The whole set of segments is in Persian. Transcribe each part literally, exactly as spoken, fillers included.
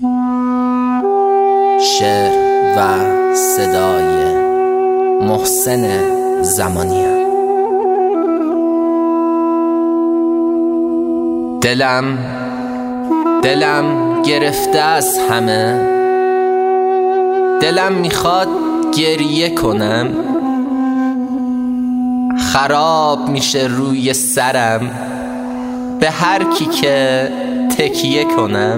شعر و صدای محسن زمانیان. دلم دلم گرفته از همه، دلم میخواد گریه کنم، خراب میشه روی سرم به هر کی که تکیه کنم.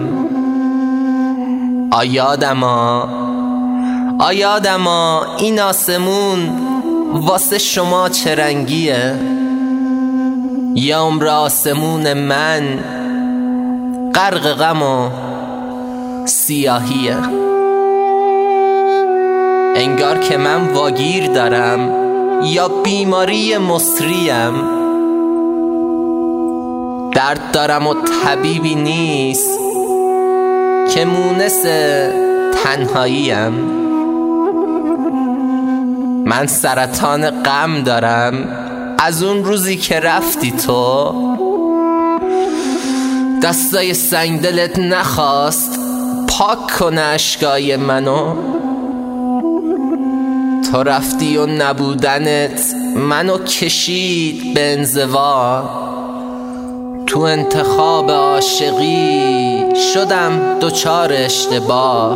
آیادما آیادما این آسمون واسه شما چه رنگیه؟ یه عمر آسمون من غرق غم و سیاهیه. انگار که من واگیر دارم یا بیماری مصریم، درد دارم و طبیبی نیست که مونس تنهاییم. من سرطان غم دارم از اون روزی که رفتی تو، دستای سنگدلت نخواست پاک کنه اشکای منو. تو رفتی و نبودنت منو کشید به انزوا، تو انتخاب عاشقی شدم دچار اشتباه.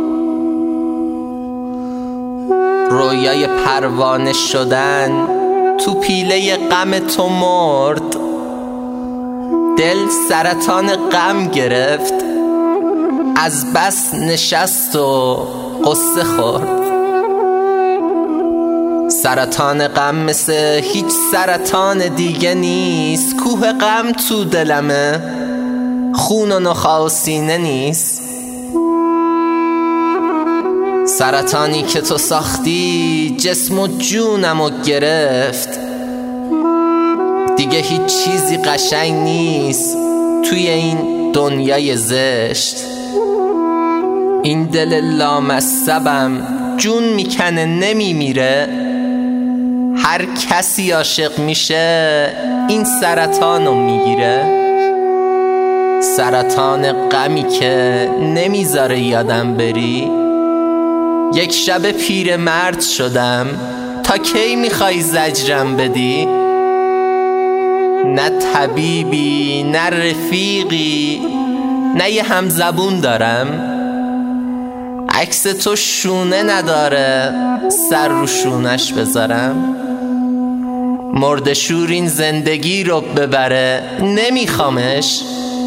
رویای پروانه شدن تو پیله غم تو مرد، دل سرطان غم گرفت از بس نشست و قصه خورد. سرطان غم مثل هیچ سرطان دیگه نیست، کوه غم تو دلمه، خون و نخا و سینه نیست. سرطانی که تو ساختی جسم و جونمو گرفت، دیگه هیچ چیزی قشنگ نیست توی این دنیای زشت. این دل لامصبم جون میکنه نمیمیره، هر کسی عاشق میشه این سرطانو میگیره. سرطان غمی که نمیذاره یادم بری، یک شب پیر مرد شدم، تا کی میخوای زجرم بدی؟ نه طبیبی نه رفیقی نه یه همزبون دارم، عکس تو شونه نداره سر رو شونش بذارم. مردشور این زندگی رو ببره نمیخوامش،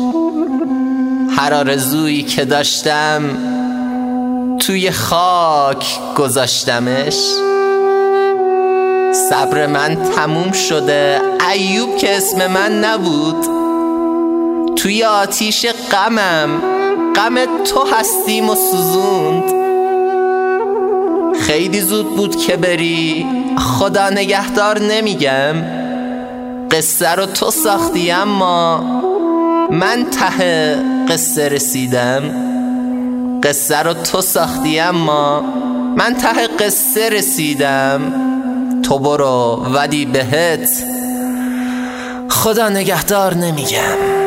هر آرزویی که داشتم توی خاک گذاشتمش. صبر من تموم شده، ایوب که اسم من نبود، توی آتیش غمم غم تو هستیم و سوزوند. خیلی زود بود که بری، خدا نگهدار نمیگم، قصه رو تو ساختی اما من ته قصه رسیدم. قصه رو تو ساختی اما من ته قصه رسیدم. تو برو ولی بهت خدا نگهدار نمیگم.